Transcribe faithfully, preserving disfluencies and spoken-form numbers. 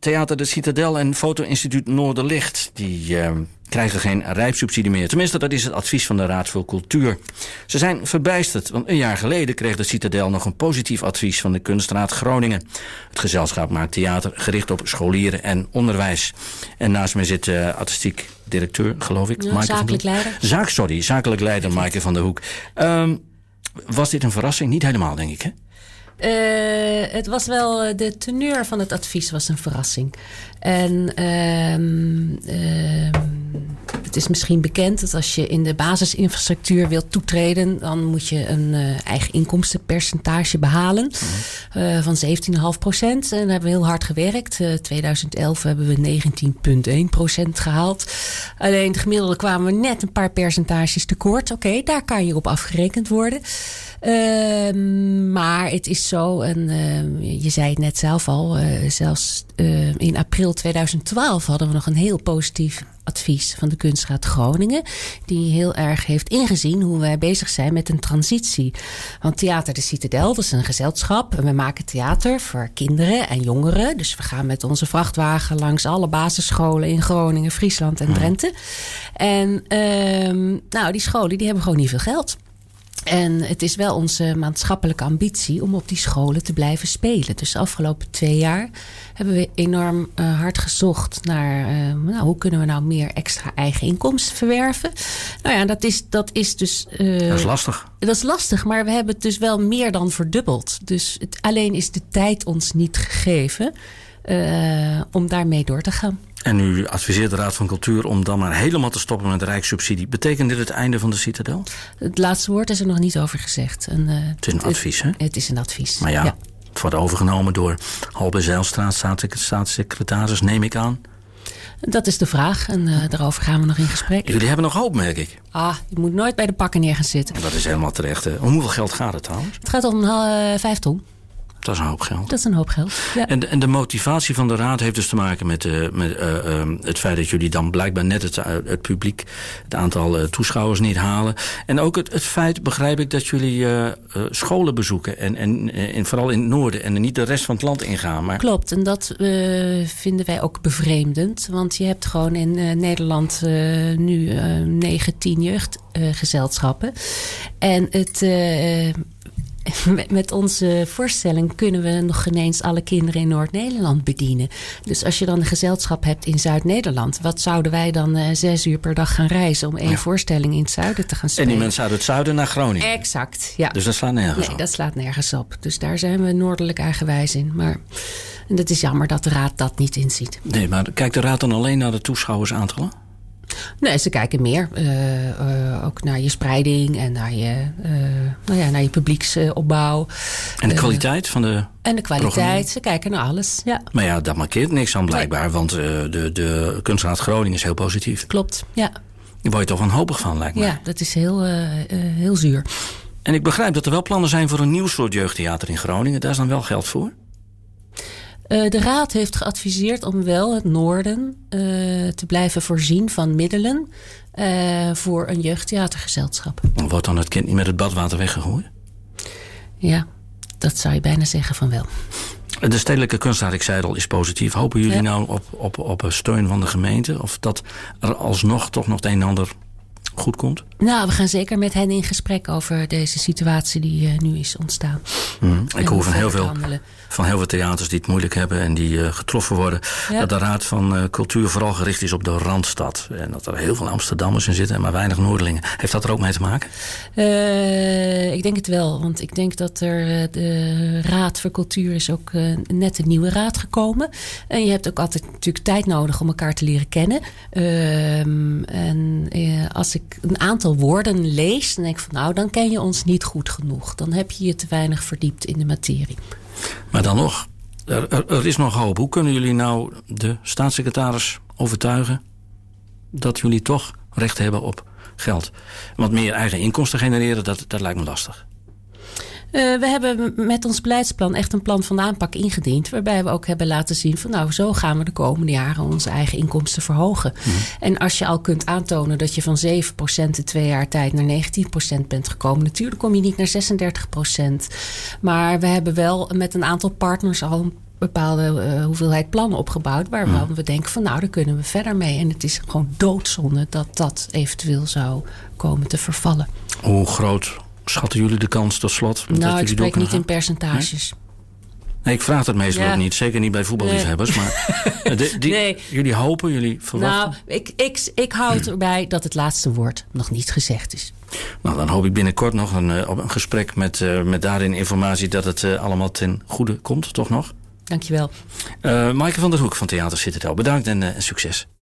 Theater de Citadel en Foto-instituut Noorderlicht... die uh, krijgen geen rijpssubsidie meer. Tenminste, dat is het advies van de Raad voor Cultuur. Ze zijn verbijsterd, want een jaar geleden kreeg de Citadel... nog een positief advies van de Kunstraad Groningen. Het gezelschap maakt theater gericht op scholieren en onderwijs. En naast mij zit uh, artistiek directeur, geloof ik. Ja, zakelijk leider. Zaak, sorry, zakelijk leider Maaike van der Hoek. Um, was dit een verrassing? Niet helemaal, denk ik, hè? Uh, het was wel, de teneur van het advies was een verrassing. En uh, uh, het is misschien bekend dat als je in de basisinfrastructuur wilt toetreden... dan moet je een uh, eigen inkomstenpercentage behalen uh, van zeventien komma vijf procent. En daar hebben we heel hard gewerkt. In uh, tweeduizend elf hebben we negentien komma één procent gehaald. Alleen het gemiddelde kwamen we net een paar percentages tekort. Oké, okay, daar kan je op afgerekend worden. Uh, maar het is zo, en uh, je zei het net zelf al... Uh, zelfs uh, in april tweeduizend twaalf hadden we nog een heel positief advies van de Kunstraad Groningen... die heel erg heeft ingezien hoe wij bezig zijn met een transitie. Want Theater de Citadel, dat is een gezelschap... en we maken theater voor kinderen en jongeren. Dus we gaan met onze vrachtwagen langs alle basisscholen... in Groningen, Friesland en Drenthe. En uh, nou, die scholen die hebben gewoon niet veel geld... En het is wel onze maatschappelijke ambitie om op die scholen te blijven spelen. Dus de afgelopen twee jaar hebben we enorm uh, hard gezocht naar... Uh, nou, hoe kunnen we nou meer extra eigen inkomsten verwerven? Nou ja, dat is, dat is dus... Uh, dat is lastig. Dat is lastig, maar we hebben het dus wel meer dan verdubbeld. Dus het, alleen is de tijd ons niet gegeven uh, om daarmee door te gaan. En u adviseert de Raad van Cultuur om dan maar helemaal te stoppen met de rijkssubsidie. Betekent dit het einde van de Citadel? Het laatste woord is er nog niet over gezegd. En, uh, het is een advies, hè? Het, het is een advies, Maar ja, ja. Het wordt overgenomen door Halbe Zijlstra, staatssecretaris, neem ik aan. Dat is de vraag en uh, daarover gaan we nog in gesprek. Jullie hebben nog hoop, merk ik. Ah, je moet nooit bij de pakken neer gaan zitten. Dat is helemaal terecht. Om hoeveel geld gaat het trouwens? Het gaat om uh, vijf ton. Dat is een hoop geld. Dat is een hoop geld, ja. En de, en de motivatie van de Raad heeft dus te maken met, uh, met uh, uh, het feit dat jullie dan blijkbaar net het, uh, het publiek, het aantal uh, toeschouwers niet halen. En ook het, het feit, begrijp ik, dat jullie uh, uh, scholen bezoeken. En, en, en vooral in het noorden en niet de rest van het land ingaan. Maar... Klopt, en dat uh, vinden wij ook bevreemdend. Want je hebt gewoon in uh, Nederland uh, nu uh, negen, tien jeugdgezelschappen. Uh, en het... Uh, Met onze voorstelling kunnen we nog geen eens alle kinderen in Noord-Nederland bedienen. Dus als je dan een gezelschap hebt in Zuid-Nederland... wat zouden wij dan uh, zes uur per dag gaan reizen... om één ja. voorstelling in het zuiden te gaan spelen? En die mensen uit het zuiden naar Groningen? Exact, ja. Dus dat slaat nergens nee, op? Nee, dat slaat nergens op. Dus daar zijn we noordelijk eigenwijs in. Maar het is jammer dat de Raad dat niet inziet. Nee, maar kijkt de Raad dan alleen naar de toeschouwersaantallen? Nee, ze kijken meer. Uh, uh, ook naar je spreiding en naar je, uh, nou ja, naar je publieksopbouw. En de kwaliteit uh, van de En de kwaliteit, ze kijken naar alles, ja. Maar ja, dat markeert niks aan blijkbaar. Nee. Want uh, de, de Kunstraad Groningen is heel positief. Klopt, ja. Daar word je toch wanhopig van, lijkt me. Ja, dat is heel, uh, uh, heel zuur. En ik begrijp dat er wel plannen zijn voor een nieuw soort jeugdtheater in Groningen. Daar is dan wel geld voor? Uh, de Raad heeft geadviseerd om wel het noorden uh, te blijven voorzien van middelen uh, voor een jeugdtheatergezelschap. Wordt dan het kind niet met het badwater weggegooid? Ja, dat zou je bijna zeggen van wel. De Stedelijke Kunstraad, ik zei het al, is positief. Hopen jullie ja. nou op, op, op een steun van de gemeente? Of dat er alsnog toch nog het een en ander goed komt? Nou, we gaan zeker met hen in gesprek over deze situatie die uh, nu is ontstaan. Mm, ik hoor van heel, veel, van heel veel theaters die het moeilijk hebben en die uh, getroffen worden. Ja. Dat de Raad van uh, Cultuur vooral gericht is op de Randstad. En dat er heel veel Amsterdammers in zitten en maar weinig Noordelingen. Heeft dat er ook mee te maken? Uh, ik denk het wel. Want ik denk dat er uh, de Raad voor Cultuur is ook uh, net een nieuwe raad gekomen. En je hebt ook altijd natuurlijk tijd nodig om elkaar te leren kennen. Uh, en uh, als ik een aantal woorden lees, dan denk ik van nou, dan ken je ons niet goed genoeg. Dan heb je je te weinig verdiept in de materie. Maar dan nog, er, er, er is nog hoop. Hoe kunnen jullie nou de staatssecretaris overtuigen dat jullie toch recht hebben op geld? Want meer eigen inkomsten genereren, dat, dat lijkt me lastig. Uh, we hebben met ons beleidsplan echt een plan van de aanpak ingediend. Waarbij we ook hebben laten zien van nou, zo gaan we de komende jaren onze eigen inkomsten verhogen. Mm. En als je al kunt aantonen dat je van zeven procent in twee jaar tijd naar negentien procent bent gekomen. Natuurlijk kom je niet naar zesendertig procent. Maar we hebben wel met een aantal partners al bepaalde uh, hoeveelheid plannen opgebouwd waarvan ja. we denken van nou, daar kunnen we verder mee. En het is gewoon doodzonde dat dat eventueel zou komen te vervallen. Hoe groot schatten jullie de kans tot slot? Nou, dat ik spreek niet gaan? in percentages. Nee? Nee, ik vraag dat meestal ja. ook niet. Zeker niet bij voetballiefhebbers. Nee. Maar de, die, nee. jullie hopen, jullie verwachten? Nou, ik, ik, ik houd erbij dat het laatste woord nog niet gezegd is. Nou, dan hoop ik binnenkort nog een, een gesprek met, uh, met daarin informatie dat het uh, allemaal ten goede komt, toch nog? Dankjewel. Uh, Maaike van der Hoek van Theater Citadel. Bedankt en uh, succes.